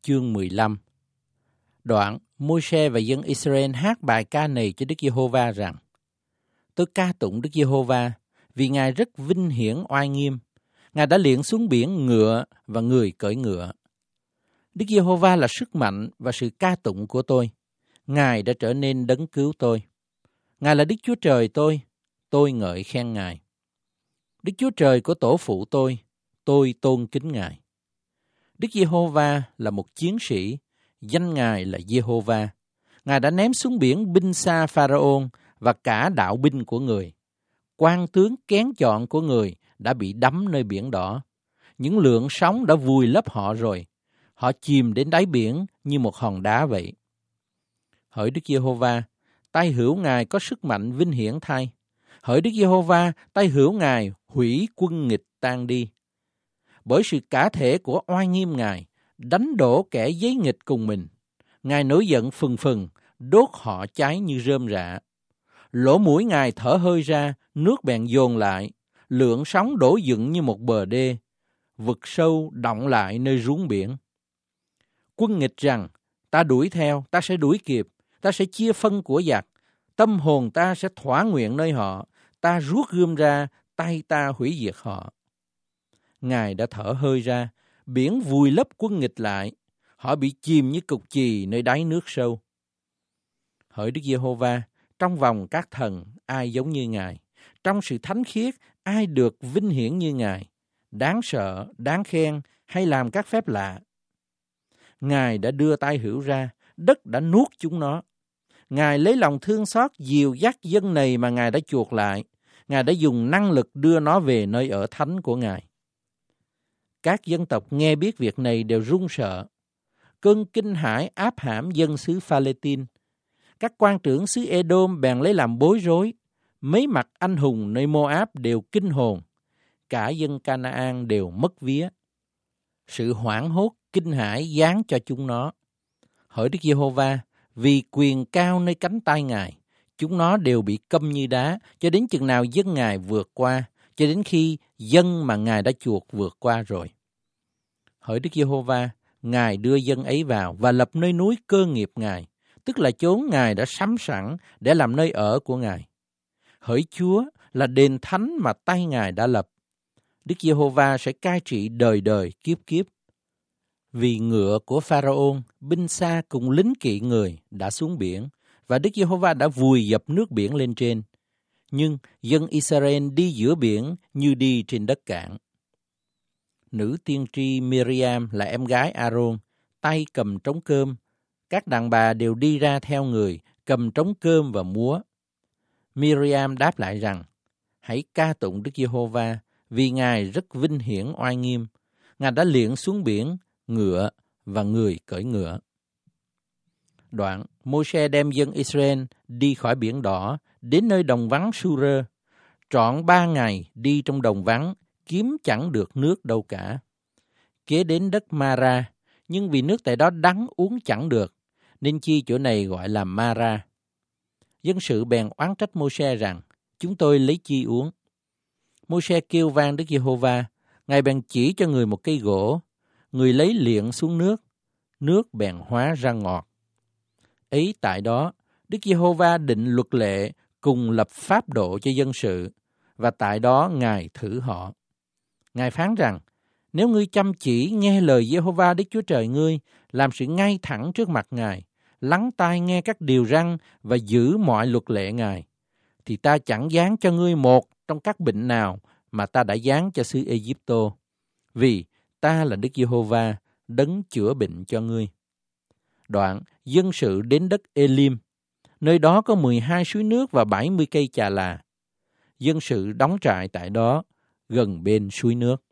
chương 15. Đoạn, Môi-se và dân Israel hát bài ca này cho Đức Giê-hô-va rằng: Tôi ca tụng Đức Giê-hô-va, vì Ngài rất vinh hiển oai nghiêm. Ngài đã liệng xuống biển ngựa và người cưỡi ngựa. Đức Giê-hô-va là sức mạnh và sự ca tụng của tôi. Ngài đã trở nên đấng cứu tôi. Ngài là Đức Chúa Trời tôi ngợi khen Ngài. Đức Chúa Trời của tổ phụ tôi tôn kính Ngài. Đức Giê-hô-va là một chiến sĩ, danh Ngài là Giê-hô-va. Ngài đã ném xuống biển binh xa Pharaon và cả đạo binh của người. Quan tướng kén chọn của người đã bị đắm nơi biển đỏ. Những lượng sóng đã vùi lấp họ rồi. Họ chìm đến đáy biển như một hòn đá vậy. Hỡi Đức Giê-hô-va, tay hữu Ngài có sức mạnh vinh hiển thay. Hỡi Đức Giê-hô-va, tay hữu Ngài hủy quân nghịch tan đi. Bởi sự cả thể của oai nghiêm Ngài, đánh đổ kẻ giấy nghịch cùng mình. Ngài nổi giận phừng phừng, đốt họ cháy như rơm rạ. Lỗ mũi Ngài thở hơi ra, nước bèn dồn lại. Lượng sóng đổ dựng như một bờ đê. Vực sâu đọng lại nơi ruống biển. Quân nghịch rằng, ta đuổi theo, ta sẽ đuổi kịp, ta sẽ chia phân của giặc. Tâm hồn ta sẽ thỏa nguyện nơi họ, ta rút gươm ra, tay ta hủy diệt họ. Ngài đã thở hơi ra, biển vùi lấp quân nghịch lại. Họ bị chìm như cục chì nơi đáy nước sâu. Hỡi Đức Giê-hô-va, trong vòng các thần, ai giống như Ngài? Trong sự thánh khiết, ai được vinh hiển như Ngài? Đáng sợ, đáng khen, hay làm các phép lạ? Ngài đã đưa tay hữu ra, đất đã nuốt chúng nó. Ngài lấy lòng thương xót dìu dắt dân này mà Ngài đã chuộc lại. Ngài đã dùng năng lực đưa nó về nơi ở thánh của Ngài. Các dân tộc nghe biết việc này đều run sợ. Cơn kinh hãi áp hãm dân xứ Pha-lê-tin. Các quan trưởng xứ Ê-đôm bèn lấy làm bối rối. Mấy mặt anh hùng nơi Mô-áp đều kinh hồn. Cả dân Ca-na-an đều mất vía. Sự hoảng hốt, kinh hãi giáng cho chúng nó. Hỡi Đức Giê-hô-va, vì quyền cao nơi cánh tay Ngài, chúng nó đều bị câm như đá, cho đến chừng nào dân Ngài vượt qua, cho đến khi dân mà Ngài đã chuộc vượt qua rồi. Hỡi Đức Giê-hô-va, Ngài đưa dân ấy vào và lập nơi núi cơ nghiệp Ngài, tức là chốn Ngài đã sắm sẵn để làm nơi ở của Ngài. Hỡi Chúa là đền thánh mà tay Ngài đã lập. Đức Giê-hô-va sẽ cai trị đời đời kiếp kiếp. Vì ngựa của Pharaon, binh xa cùng lính kỵ người đã xuống biển, và Đức Giê-hô-va đã vùi dập nước biển lên trên. Nhưng dân Israel đi giữa biển như đi trên đất cạn. Nữ tiên tri Miriam là em gái A-rôn, tay cầm trống cơm. Các đàn bà đều đi ra theo người, cầm trống cơm và múa. Miriam đáp lại rằng, hãy ca tụng Đức Giê-hô-va, vì Ngài rất vinh hiển oai nghiêm. Ngài đã liệng xuống biển, ngựa và người cưỡi ngựa. Đoạn, Môi-se đem dân Israel đi khỏi biển đỏ, đến nơi đồng vắng Su-rơ. Trọn 3 ngày đi trong đồng vắng, kiếm chẳng được nước đâu cả. Kế đến đất Ma-ra, nhưng vì nước tại đó đắng uống chẳng được, nên chi chỗ này gọi là Ma-ra. Dân sự bèn oán trách Môi-se rằng, chúng tôi lấy chi uống? Môi-se kêu vang Đức Giê-hô-va, Ngài bèn chỉ cho người một cây gỗ, người lấy liệng xuống nước bèn hóa ra ngọt. Ấy tại đó, Đức Giê-hô-va định luật lệ cùng lập pháp độ cho dân sự, và tại đó Ngài thử họ. Ngài phán rằng, nếu ngươi chăm chỉ nghe lời Giê-hô-va Đức Chúa Trời ngươi, làm sự ngay thẳng trước mặt Ngài, lắng tai nghe các điều răn và giữ mọi luật lệ Ngài, thì ta chẳng giáng cho ngươi một trong các bệnh nào mà ta đã giáng cho xứ Ê-díp-tô, vì ta là Đức Giê-hô-va, đấng chữa bệnh cho ngươi. Đoạn, dân sự đến đất Ê-lim, nơi đó có 12 suối nước và 70 cây chà là. Dân sự đóng trại tại đó, gần bên suối nước.